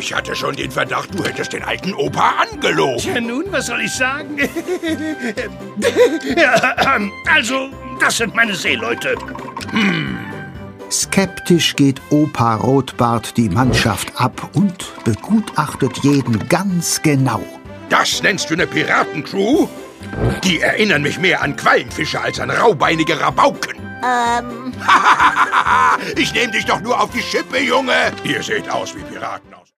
Ich hatte schon den Verdacht, du hättest den alten Opa angelogen. Tja, nun, was soll ich sagen? Also, das sind meine Seeleute. Skeptisch geht Opa Rotbart die Mannschaft ab und begutachtet jeden ganz genau. Das nennst du eine Piratencrew? Die erinnern mich mehr an Quallenfische als an raubeinige Rabauken. Ich nehme dich doch nur auf die Schippe, Junge. Ihr seht aus wie Piraten aus.